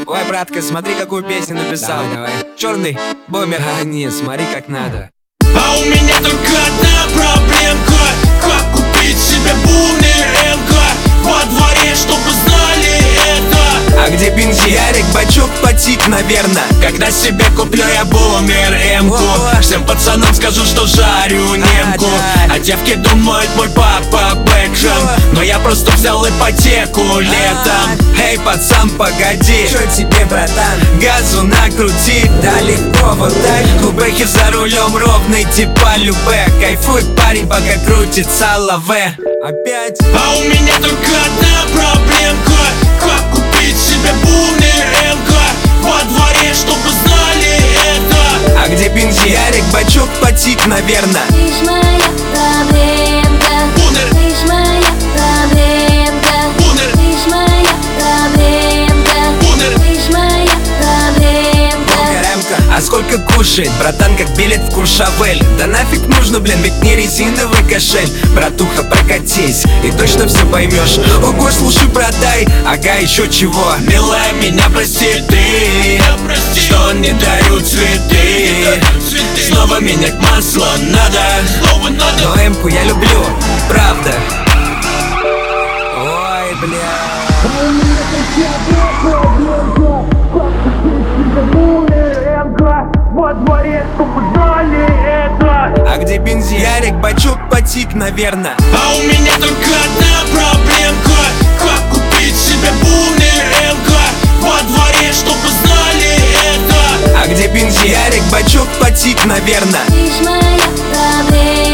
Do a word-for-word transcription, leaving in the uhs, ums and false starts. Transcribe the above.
Ой, братка, смотри, какую песню написал. Давай, давай. Черный бомбер. А, нет, смотри, как надо. А у меня только одна проблемка: как купить себе бумер МК во дворе, чтобы знали это. А где бензин? Ярик, бачок, потик, наверно. Когда себе куплю я бумер МК, всем пацанам скажу, что жарю немку. А девки думают, мой папа бэкшен, но я просто взял ипотеку летом. Эй, пацан, погоди, Чё тебе, братан? газу накрути, Да легко, вот так. у Бэхи за рулем ровный типа любэ. Кайфуй, парень, пока крутится лаве. Опять? А у меня только одна проблемка: как купить себе бумер МК во дворе, чтобы знали это. А где бензин? Ярик, бачок, потик, наверно. Ты ж моя проблемка, Бунер, ты ж моя проблемка, бунер, ты ж моя проблемка, бунер. ты ж моя проблемка. Ремка. А сколько кушает, братан, как билет в Куршавель? Да нафиг нужно, блин, ведь не резиновый кошель. Братуха, прокатись, и точно все поймешь. Ого, слушай, продай, ага, еще чего. Милая, меня прости ты, что не дарю цветы. Снова менять масло надо, Но эмку я люблю, правда. Ой, бля. во дворе, чтобы знали это. А где бензин? Ярик, бачок, потик, наверно. А у меня только одна проблемка: как купить себе бумер МК во дворе, чтобы знали это. А где бензин? Ярик, бачок, потик, наверно. Ты ж моя проблемка.